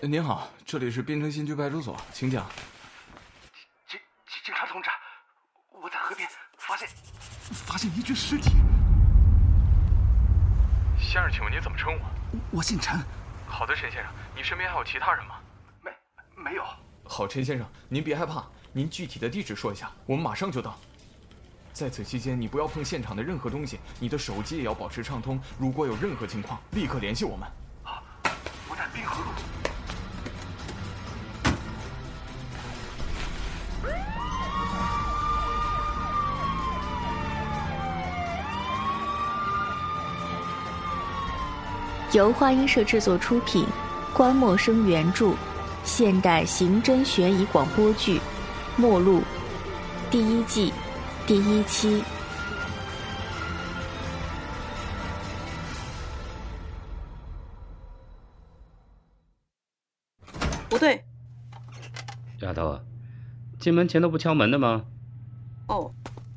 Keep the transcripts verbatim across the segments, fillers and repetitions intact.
您好，这里是滨城新区派出所，请讲。 警警警察同志，我在河边发现发现一具尸体。 先生，请问您怎么称呼？ 我姓陈。 好的，陈先生，你身边还有其他人吗？ 没，没有。 好，陈先生，您别害怕，您具体的地址说一下，我们马上就到。在此期间，你不要碰现场的任何东西，你的手机也要保持畅通。如果有任何情况，立刻联系我们。 好，我在滨河路。 由花音社制作出品，关默生原著，现代刑侦悬疑广播剧《末路》第一季第一期。 不对， 丫头，进门前都不敲门的吗？ 哦，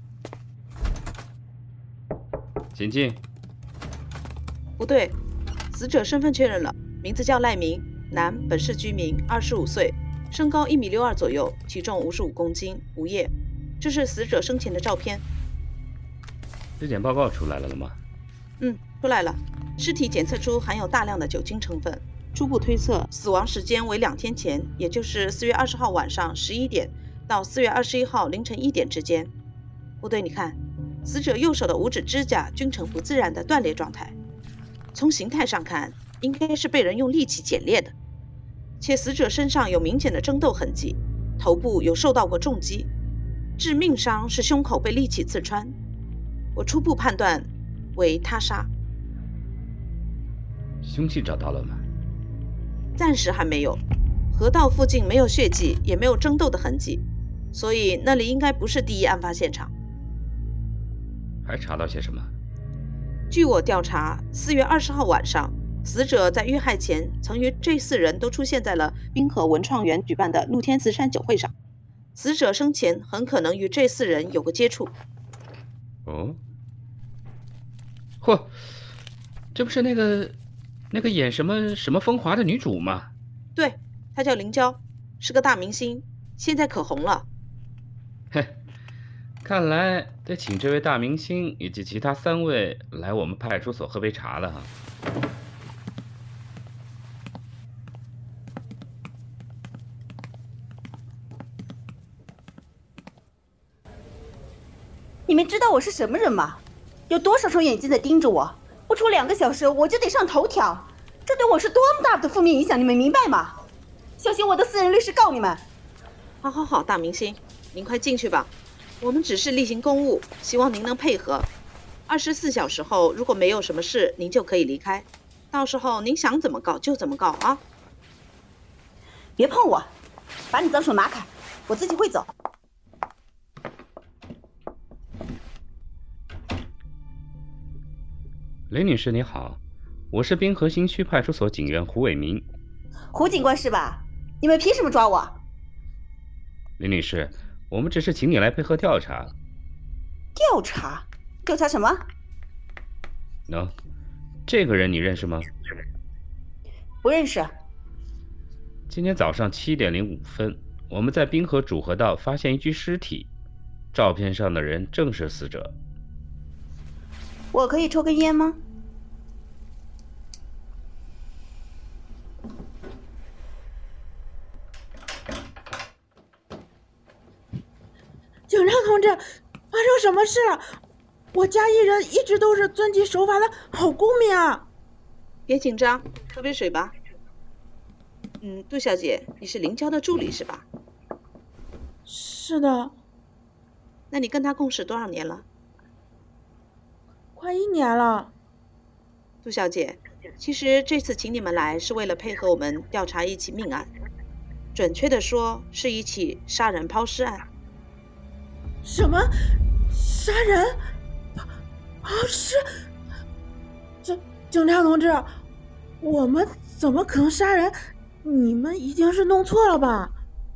请进。 不对，死者身份确认了，名字叫赖明，男，本市居民，二十五岁，身高一米六二左右，体重五十五公斤，无业。这是死者生前的照片。 尸检报告出来了了吗？ 嗯，出来了。尸体检测出含有大量的酒精成分，初步推测死亡时间为两天前，也就是四月二十号晚上十一点到四月二十一号凌晨一点之间。不对，你看，死者右手的五指指甲均呈不自然的断裂状态。从形态上看，应该是被人用利器剪裂的，且死者身上有明显的争斗痕迹，头部有受到过重击，致命伤是胸口被利器刺穿。我初步判断为他杀。 凶器找到了吗？ 暂时还没有，河道附近没有血迹，也没有争斗的痕迹，所以那里应该不是第一案发现场。 还查到些什么？ 据我调查，四月二十号晚上，死者在遇害前曾与这四人都出现在了滨河文创园举办的露天慈善酒会上。死者生前很可能与这四人有过接触。 哦，嚯，这不是那个那个演什么什么风华的女主吗？ 对，她叫林娇，是个大明星，现在可红了。 嘿，看来得请这位大明星以及其他三位来我们派出所喝杯茶了哈。 你们知道我是什么人吗？有多少双眼睛在盯着我？不出两个小时我就得上头条，这对我是多么大的负面影响，你们明白吗？小心我的私人律师告你们。 好好好，大明星，您快进去吧，我们只是例行公务，希望您能配合。二十四小时后如果没有什么事，您就可以离开，到时候您想怎么告就怎么告啊。 别碰我，把你脏手拿开，我自己会走。 雷女士你好，我是滨河新区派出所警员胡伟民。 胡警官是吧？你们凭什么抓我？ 雷女士，我们只是请你来配合调查。 调查？调查什么？ 喏，这个人你认识吗？ 不认识。 今天早上七点零五分，我们在滨河主河道发现一具尸体，照片上的人正是死者。 我可以抽根烟吗？ 警察同志，发生什么事了？我家艺人一直都是遵纪守法的好公民啊！ 别紧张，喝杯水吧。嗯，杜小姐，你是林娇的助理是吧？ 是的。 那你跟她共事多少年了？ 快一年了。 杜小姐，其实这次请你们来是为了配合我们调查一起命案，准确的说是一起杀人抛尸案。 什么？杀人？抛尸？警警察同志，我们怎么可能杀人？你们一定是弄错了吧？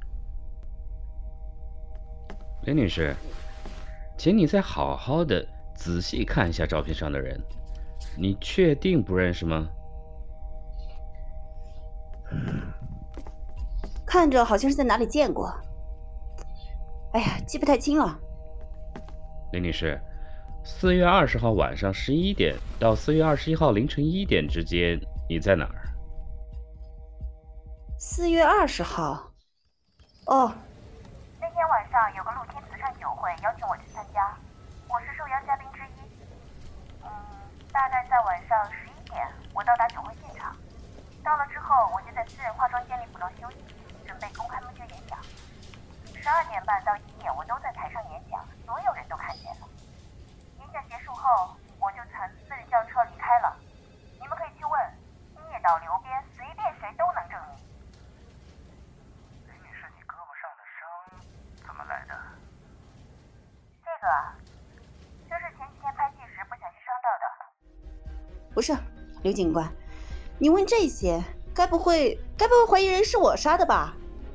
雷女士，请你再好好的仔细看一下照片上的人，你确定不认识吗？ 看着好像是在哪里见过。哎呀，记不太清了。 林女士，四月二十号晚上十一点到四月二十一号凌晨一点之间，你在哪儿？ 四月二十号。哦， 那天晚上有个露天慈善酒会，邀请我去参加，我是受邀嘉宾之一。嗯，大概在晚上十一点，我到达酒会现场。到了之后，我就在私人化妆间里补妆休息，准备公开募捐演讲。十二点半到一点，我都在台上演讲，所有人都看见了。演讲结束后，我就乘私人轿车离开了。你们可以去问一野岛刘边，随便谁都能证明。 林女士，你胳膊上的伤怎么来的？ 这个啊，就是前几天拍戏时不小心伤到的。 不是，刘警官，你问这些，该不会该不会怀疑人是我杀的吧？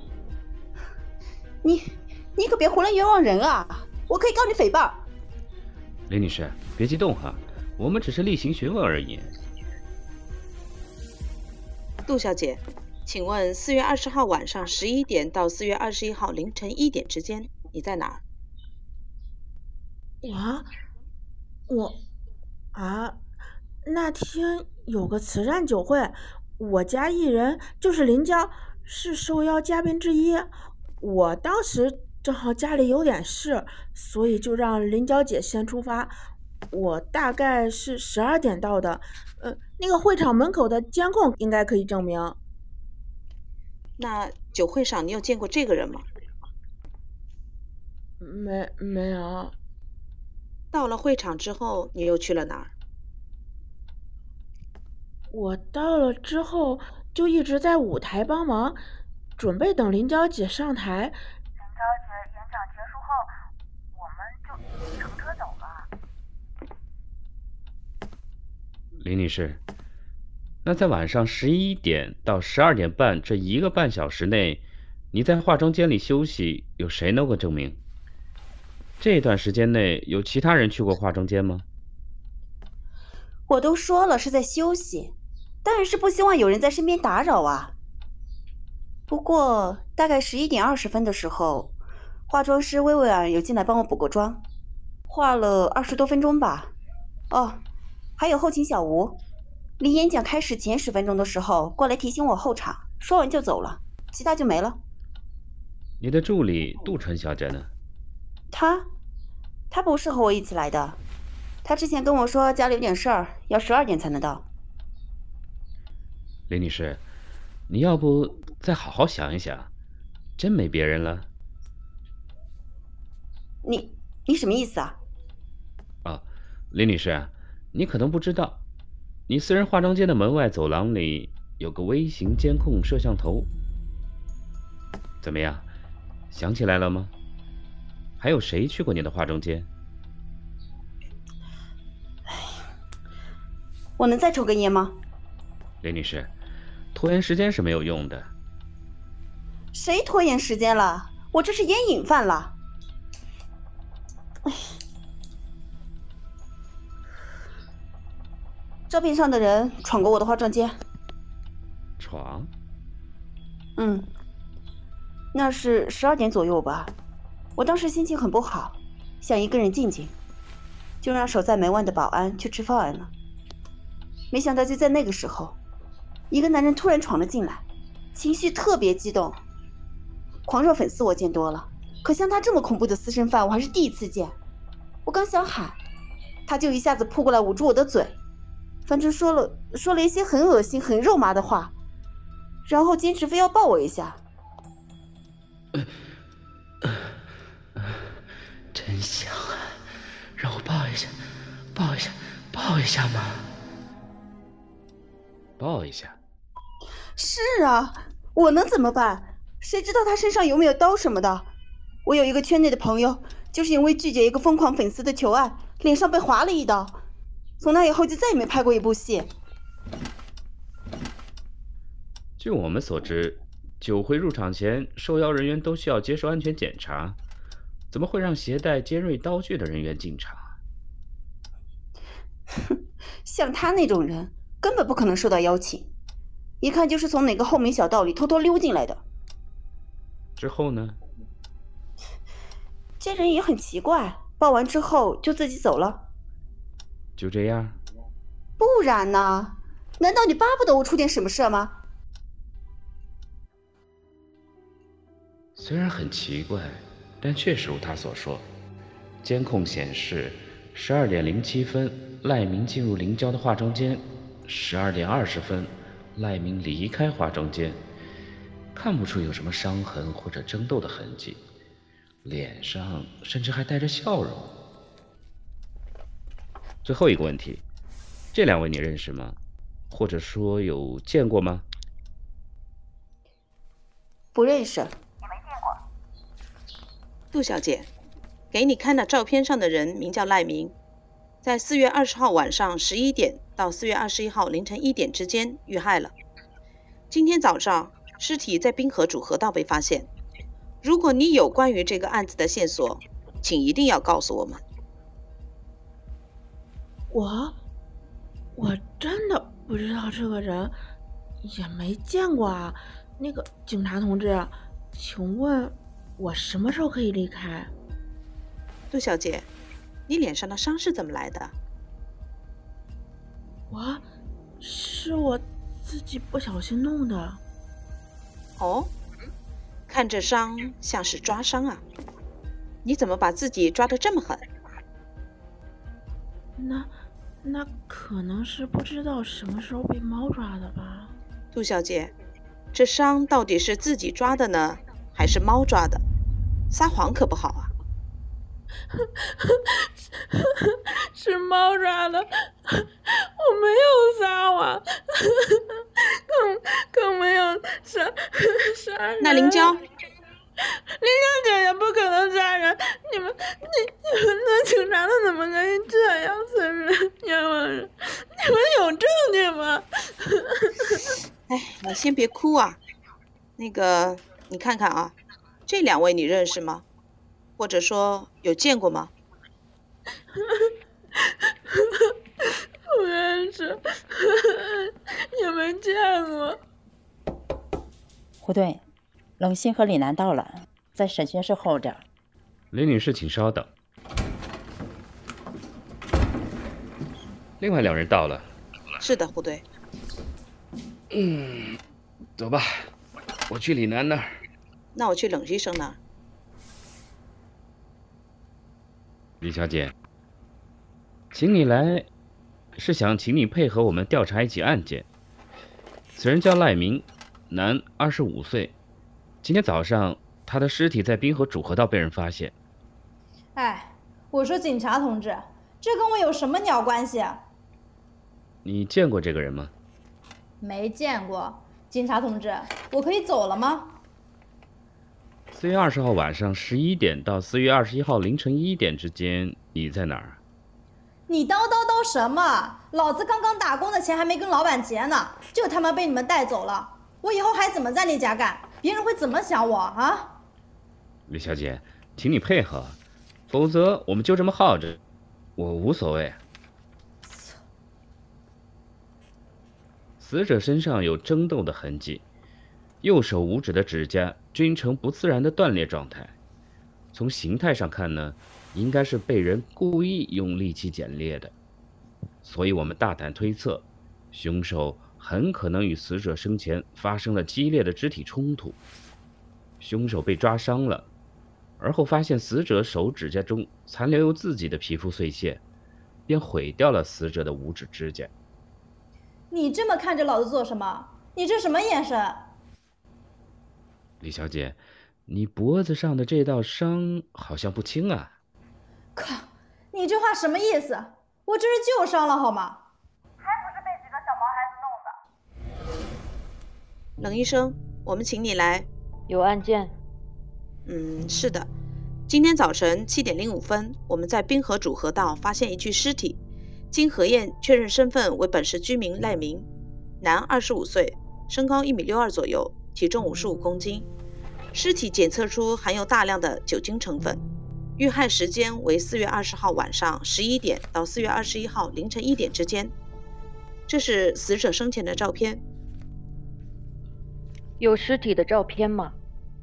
你你可别胡乱冤枉人啊！我可以告你诽谤。 林女士，别激动哈，我们只是例行询问而已。 杜小姐，请问四月二十号晚上十一点到四月二十一号凌晨一点之间，你在哪儿？ 我我啊，那天有个慈善酒会，我家艺人就是林娇，是受邀嘉宾之一。我当时正好家里有点事，所以就让林娇姐先出发。我大概是十二点到的，呃，那个会场门口的监控应该可以证明。 那酒会上你有见过这个人吗？ 没没有。 到了会场之后，你又去了哪儿？ 我到了之后就一直在舞台帮忙，准备等林娇姐上台。 林娇姐演讲结束后，我们就乘车走了。 林女士，那在晚上十一点到十二点半这一个半小时内，你在化妆间里休息，有谁能够证明？这段时间内有其他人去过化妆间吗？ 我都说了是在休息，当然是不希望有人在身边打扰啊。不过大概十一点二十分的时候，化妆师薇薇儿有进来帮我补过妆，化了二十多分钟吧。哦，还有后勤小吴，离演讲开始前十分钟的时候过来提醒我候场，说完就走了，其他就没了。 你的助理杜晨小姐呢？ 她，她不是和我一起来的。她之前跟我说家里有点事儿，要十二点才能到。 林女士，你要不再好好想一想，真没别人了？ 你你什么意思啊？ 啊，林女士，你可能不知道，你私人化妆间的门外走廊里有个微型监控摄像头。怎么样，想起来了吗？还有谁去过你的化妆间？ 我能再抽根烟吗？ 林女士，拖延时间是没有用的。 谁拖延时间了？我这是烟瘾犯了。照片上的人闯过我的化妆间。 闯？ 嗯，那是十二点左右吧。我当时心情很不好，想一个人静静，就让守在门外的保安去吃饭了。没想到就在那个时候，一个男人突然闯了进来，情绪特别激动。狂热粉丝我见多了，可像他这么恐怖的私生饭我还是第一次见。我刚想喊，他就一下子扑过来捂住我的嘴，反正说了说了一些很恶心很肉麻的话，然后坚持非要抱我一下。 真香啊，让我抱一下抱一下抱一下嘛。 抱一下？ 是啊，我能怎么办？谁知道他身上有没有刀什么的？我有一个圈内的朋友，就是因为拒绝一个疯狂粉丝的求爱，脸上被划了一刀，从那以后就再也没拍过一部戏。 据我们所知，酒会入场前，受邀人员都需要接受安全检查，怎么会让携带尖锐刀具的人员进场？ 像他那种人根本不可能受到邀请，一看就是从哪个后门小道里偷偷溜进来的。 之后呢？ 这人也很奇怪，报完之后就自己走了。 就这样？ 不然呢？难道你巴不得我出点什么事吗？ 虽然很奇怪，但确实如他所说，监控显示十二点零七分赖明进入临郊的化妆间，十二点二十分赖明离开化妆间，看不出有什么伤痕或者争斗的痕迹，脸上甚至还带着笑容。最后一个问题，这两位你认识吗？或者说有见过吗？ 不认识。 杜小姐，给你看的照片上的人名叫赖明，在四月二十号晚上十一点到四月二十一号凌晨一点之间遇害了。今天早上尸体在滨河主河道被发现。如果你有关于这个案子的线索，请一定要告诉我们。 我我真的不知道这个人，也没见过啊。那个警察同志，请问我什么时候可以离开？ 杜小姐，你脸上的伤是怎么来的？ 我是我自己不小心弄的。 哦，看这伤像是抓伤啊，你怎么把自己抓得这么狠？ 那那可能是不知道什么时候被猫抓的吧。 杜小姐，这伤到底是自己抓的呢，还是猫抓的？撒谎可不好啊。 是猫抓的，我没有撒谎，更更没有杀杀人。 那林娇， 林娇姐姐不可能杀人，你们你你们的警察的怎么可以这样损人冤枉人？你们有证据吗？ 哎，你先别哭啊。那个，你看看啊，这两位你认识吗？或者说有见过吗？ 不认识，也没见过。 胡队，冷心和李楠到了，在审讯室后边。 李女士，请稍等。另外两人到了。 是的，胡队。 嗯，走吧，我去李楠那儿。 那我去冷医生那儿。 李小姐，请你来，是想请你配合我们调查一起案件。此人叫赖明，男，二十五岁。今天早上，他的尸体在滨河主河道被人发现。 哎，我说警察同志，这跟我有什么鸟关系啊？ 你见过这个人吗？ 没见过。警察同志，我可以走了吗？ 四月二十号晚上十一点到四月二十一号凌晨一点之间，你在哪儿？ 你叨叨叨什么？老子刚刚打工的钱还没跟老板结呢，就他妈被你们带走了。我以后还怎么在那家干？别人会怎么想我啊？ 李小姐，请你配合，否则我们就这么耗着，我无所谓。死者身上有争斗的痕迹，右手五指的指甲均呈不自然的断裂状态。从形态上看呢，应该是被人故意用利器剪裂的，所以我们大胆推测，凶手很可能与死者生前发生了激烈的肢体冲突。凶手被抓伤了，而后发现死者手指甲中残留有自己的皮肤碎屑，便毁掉了死者的五指指甲。 你这么看着老子做什么？你这什么眼神？ 李小姐，你脖子上的这道伤好像不轻啊。 靠，你这话什么意思？我这是旧伤了好吗？ 还不是被几个小毛孩子弄的。 冷医生，我们请你来。 有案件？ 嗯，是的。今天早晨七点零五分，我们在滨河主河道发现一具尸体，经核验确认身份为本市居民赖明，男，二十五岁，身高一米六二左右，体重五十五公斤。尸体检测出含有大量的酒精成分，遇害时间为四月二十号晚上十一点到四月二十一号凌晨一点之间。这是死者生前的照片。 有尸体的照片吗？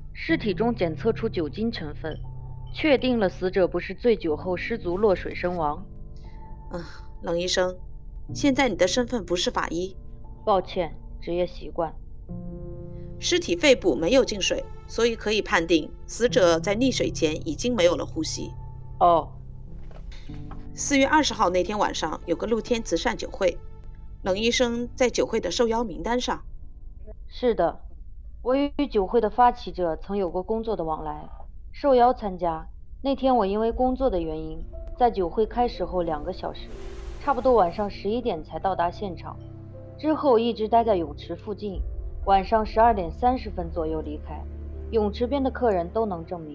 尸体中检测出酒精成分，确定了死者不是醉酒后失足落水身亡。 嗯，冷医生，现在你的身份不是法医。 抱歉，职业习惯。 尸体肺部没有进水，所以可以判定死者在溺水前已经没有了呼吸。 哦。 四月二十号那天晚上有个露天慈善酒会，冷医生在酒会的受邀名单上。 是的，我与酒会的发起者曾有过工作的往来，受邀参加。那天我因为工作的原因，在酒会开始后两个小时，差不多晚上十一点才到达现场，之后一直待在泳池附近，晚上十二点三十分左右离开。泳池边的客人都能证明。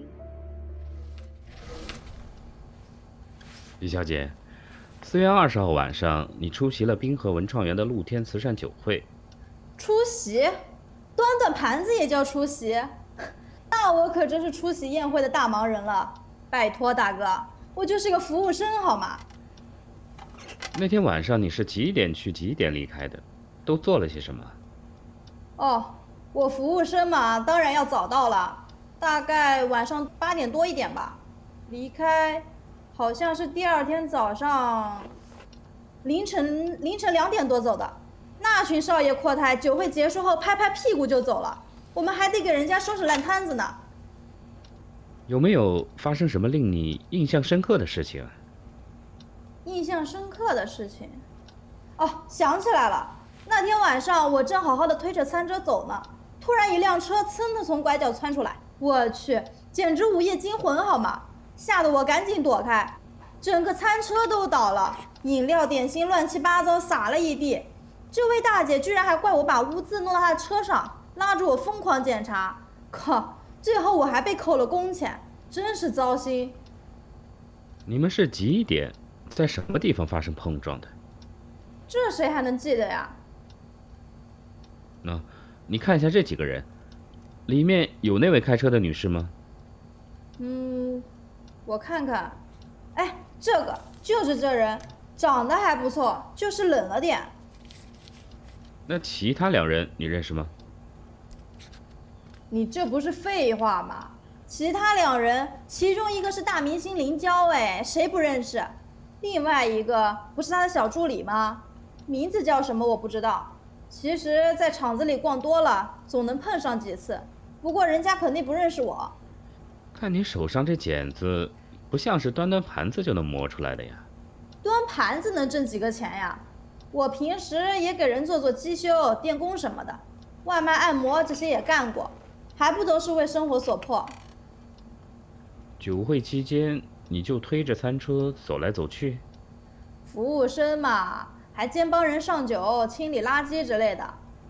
李小姐，四月二十号晚上，你出席了滨河文创园的露天慈善酒会。 出席？端端盘子也叫出席？那我可真是出席宴会的大忙人了。拜托大哥，我就是个服务生好吗？ 那天晚上你是几点去几点离开的？都做了些什么？ 哦，我服务生嘛，当然要早到了，大概晚上八点多一点吧。离开好像是第二天早上凌晨凌晨两点多走的。那群少爷阔太酒会结束后拍拍屁股就走了，我们还得给人家收拾烂摊子呢。 有没有发生什么令你印象深刻的事情？ 印象深刻的事情？哦，想起来了，那天晚上我正好好的推着餐车走呢，突然一辆车噌的从拐角窜出来，我去，简直午夜惊魂好吗？吓得我赶紧躲开，整个餐车都倒了，饮料点心乱七八糟洒了一地。这位大姐居然还怪我把污渍弄到她的车上，拉着我疯狂检查，靠，最后我还被扣了工钱，真是糟心。 你们是几点在什么地方发生碰撞的？ 这谁还能记得呀？ 那、哦、你看一下这几个人，里面有那位开车的女士吗？ 嗯，我看看，哎，这个就是这人，长得还不错，就是冷了点。 那其他两人你认识吗？ 你这不是废话吗？其他两人，其中一个是大明星林娇，哎，谁不认识？另外一个不是他的小助理吗？名字叫什么我不知道。其实，在厂子里逛多了，总能碰上几次。不过人家肯定不认识我。 看你手上这茧子，不像是端端盘子就能磨出来的呀。 端盘子能挣几个钱呀？我平时也给人做做机修、电工什么的，外卖、按摩这些也干过，还不都是为生活所迫。 酒会期间，你就推着餐车走来走去？ 服务生嘛，还兼帮人上酒、清理垃圾之类的。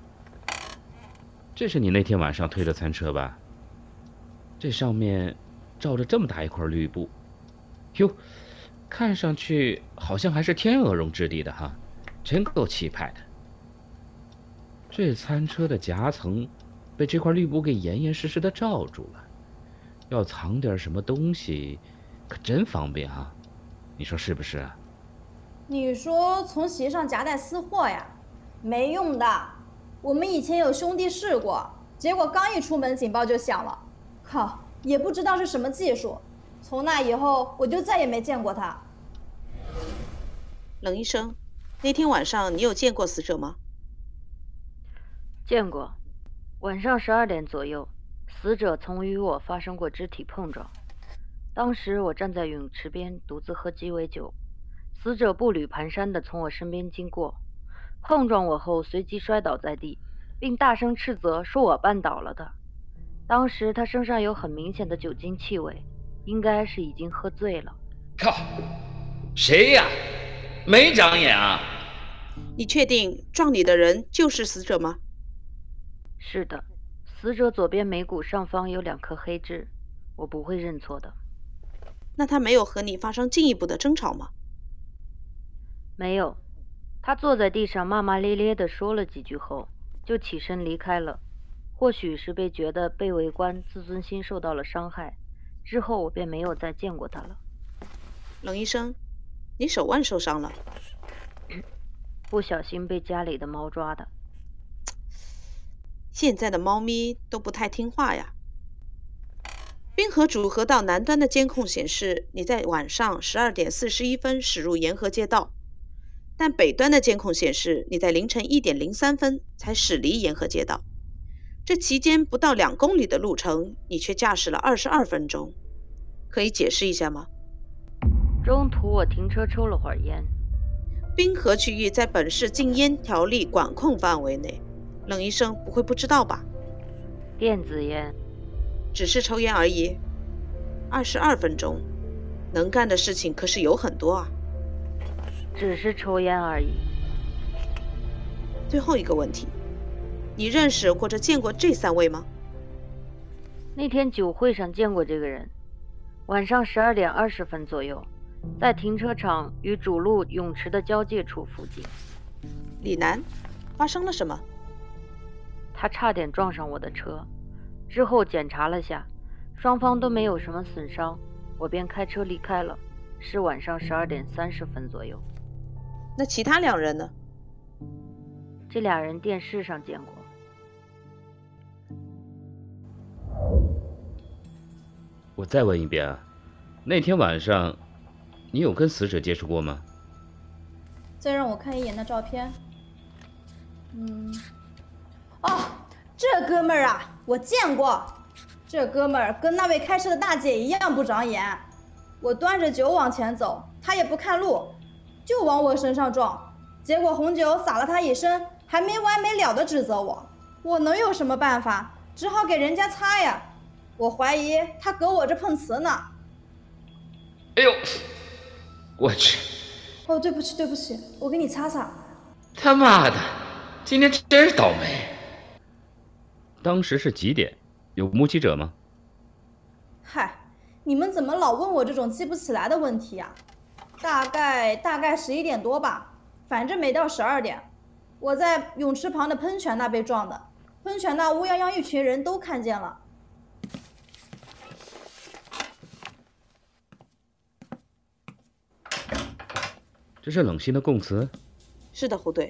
这是你那天晚上推的餐车吧？这上面罩着这么大一块绿布，哟，看上去好像还是天鹅绒质地的哈，真够气派的。这餐车的夹层被这块绿布给严严实实的罩住了，要藏点什么东西可真方便哈，你说是不是啊？ 你说从席上夹带私货呀？没用的，我们以前有兄弟试过，结果刚一出门警报就响了，靠，也不知道是什么技术。从那以后我就再也没见过他。 冷医生，那天晚上你有见过死者吗？ 见过，晚上十二点左右，死者曾与我发生过肢体碰撞。当时我站在泳池边独自喝鸡尾酒，死者步履蹒跚地从我身边经过，碰撞我后随即摔倒在地，并大声斥责说我绊倒了的。当时他身上有很明显的酒精气味，应该是已经喝醉了。 靠，谁呀？没长眼啊！ 你确定撞你的人就是死者吗？ 是的，死者左边眉骨上方有两颗黑痣，我不会认错的。 那他没有和你发生进一步的争吵吗？ 没有，他坐在地上骂骂咧咧地说了几句后，就起身离开了。或许是被觉得被围观，自尊心受到了伤害，之后我便没有再见过他了。 冷医生，你手腕受伤了？ 不小心被家里的猫抓的。 现在的猫咪都不太听话呀。 滨河主河道南端的监控显示，你在晚上十二点四十一分驶入沿河街道，但北端的监控显示，你在凌晨一点零三分才驶离沿河街道。这期间不到两公里的路程，你却驾驶了二十二分钟，可以解释一下吗？ 中途我停车抽了会儿烟。 滨河区域在本市禁烟条例管控范围内，冷医生不会不知道吧？ 电子烟， 只是抽烟而已。二十二分钟，能干的事情可是有很多啊。 只是抽烟而已。 最后一个问题，你认识或者见过这三位吗？ 那天酒会上见过这个人，晚上十二点二十分左右，在停车场与主路泳池的交界处附近。 李楠，发生了什么？ 他差点撞上我的车，之后检查了下，双方都没有什么损伤，我便开车离开了。是晚上十二点三十分左右。 那其他两人呢？ 这俩人电视上见过。 我再问一遍啊，那天晚上你有跟死者接触过吗？ 再让我看一眼那照片。嗯，哦，这哥们儿啊，我见过。这哥们儿跟那位开车的大姐一样不长眼。我端着酒往前走，他也不看路，就往我身上撞，结果红酒洒了他一身，还没完没了的指责我。我能有什么办法？只好给人家擦呀。我怀疑他搁我这碰瓷呢。 哎呦，我去！ 哦，对不起对不起，我给你擦擦。 他妈的，今天真是倒霉。当时是几点？有目击者吗？ 嗨，你们怎么老问我这种记不起来的问题呀？大概大概十一点多吧，反正没到十二点。我在泳池旁的喷泉那被撞的，喷泉那乌泱泱一群人都看见了。 这是冷心的供词？ 是的，胡队。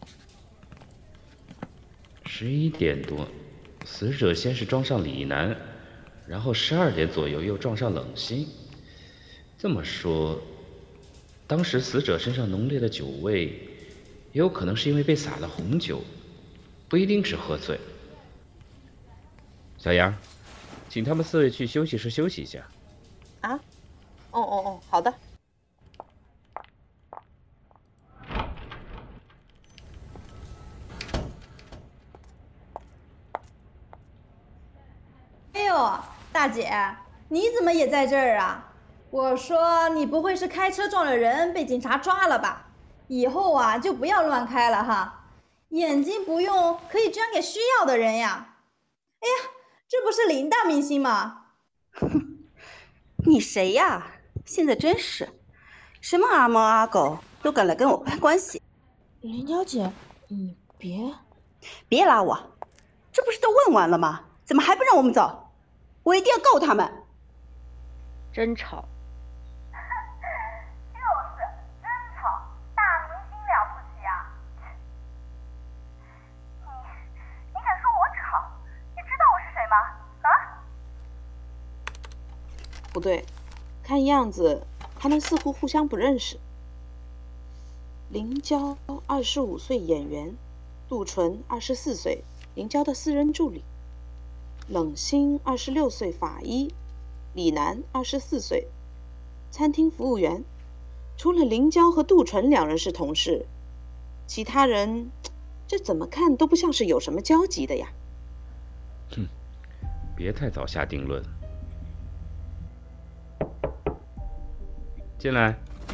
十一点多，死者先是撞上李楠，然后十二点左右又撞上冷心。这么说，当时死者身上浓烈的酒味，也有可能是因为被洒了红酒，不一定是喝醉。小杨，请他们四位去休息室休息一下。 啊？哦哦哦，好的。 哎呦，大姐，你怎么也在这儿啊？我说你不会是开车撞了人被警察抓了吧？以后啊就不要乱开了哈，眼睛不用可以捐给需要的人呀。哎呀，这不是林大明星吗？ 哼，你谁呀？现在真是，什么阿猫阿狗都敢来跟我攀关系。 林小姐，你别别拉我，这不是都问完了吗？怎么还不让我们走？我一定要告他们！ 真吵！ 就是真吵，大明星了不起啊！你你敢说我吵？你知道我是谁吗？啊？ 不对，看样子他们似乎互相不认识。林娇，二十五岁演员；杜淳，二十四岁，林娇的私人助理。冷心，二十六岁，法医；李楠，二十四岁，餐厅服务员。除了林娇和杜淳两人是同事，其他人这怎么看都不像是有什么交集的呀。 哼，别太早下定论。进来。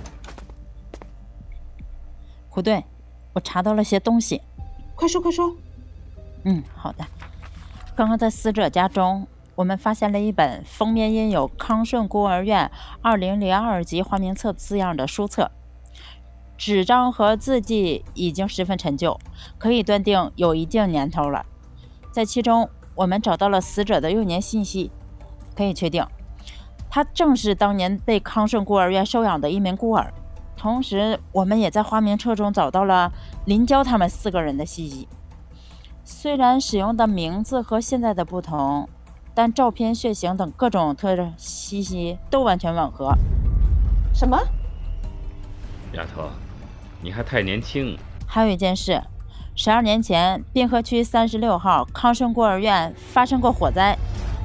胡队，我查到了些东西。 快说快说。 嗯，好的。刚刚在死者家中，我们发现了一本封面印有康顺孤儿院二零零二级花名册字样的书册，纸张和字迹已经十分陈旧，可以断定有一定年头了。在其中，我们找到了死者的幼年信息，可以确定，他正是当年被康顺孤儿院收养的一名孤儿。同时，我们也在花名册中找到了林娇他们四个人的信息。虽然使用的名字和现在的不同， 但照片、血型等各种特征信息都完全吻合。 什么？ 丫头，你还太年轻。 还有一件事，十二年前滨河区三十六号康盛孤儿院发生过火灾。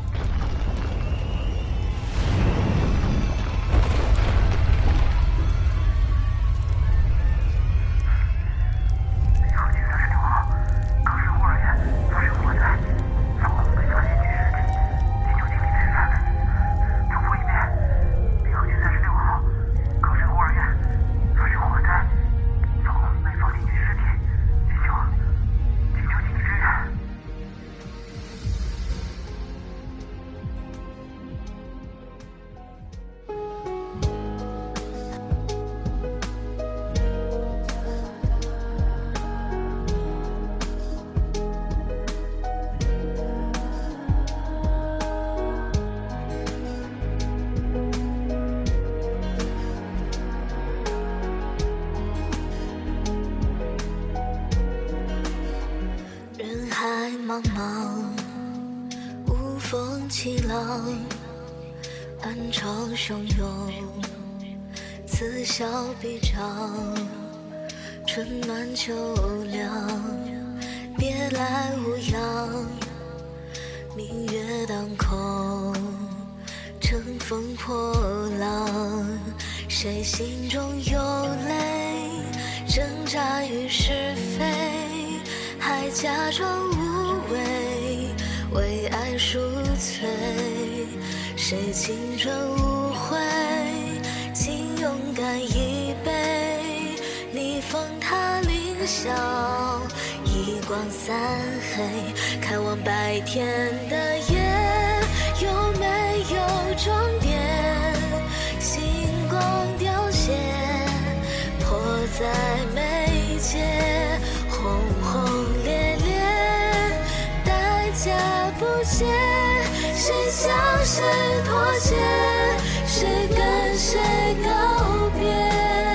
茫茫，无风起浪，暗潮汹涌，此消彼长，春暖秋凉，别来无恙，明月当空，乘风破浪，谁心中有泪，挣扎于是非，还假装无畏，为爱赎罪。谁青春无悔，请勇敢一杯，逆风踏凌霄，一光散黑，看望白天的夜，有没有终点？星光凋谢，迫在眉间，轰轰烈烈，代价不减，谁向谁妥协，谁跟谁告别。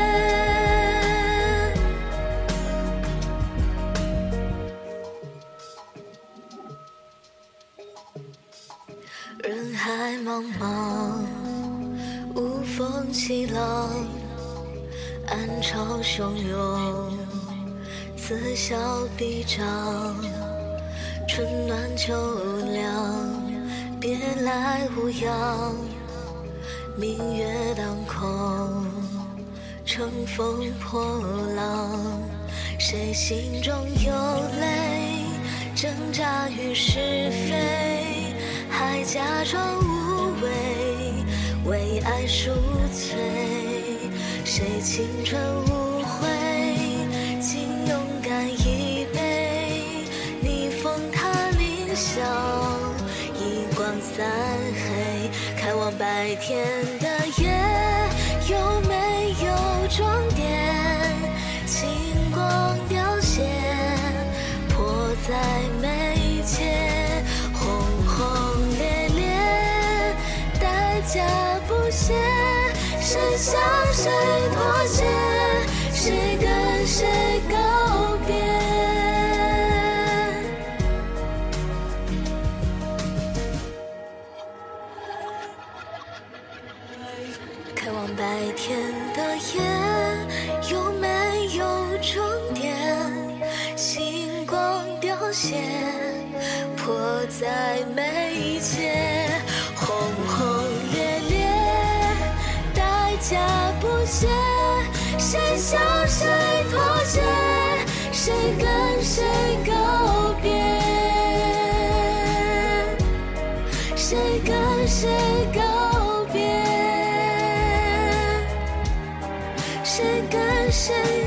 人海茫茫，无风起浪，暗潮汹涌，此消彼长，春暖秋凉，别来无恙，明月当空，乘风破浪，谁心中有泪，挣扎于是非，还假装无畏，为爱赎罪。谁青春无悔，请勇敢一杯，逆风踏凌霄，一光散黑，看望白天的夜，有没有终点？星光凋谢，迫在眉间，轰轰烈烈，代价不减，谁向谁妥协，谁跟谁告别。看望白天的夜，有没有终点？星光凋谢，迫在眉间，轰轰烈烈，代价不减，谁向谁妥协，谁跟谁告别，谁跟谁告别，谁跟谁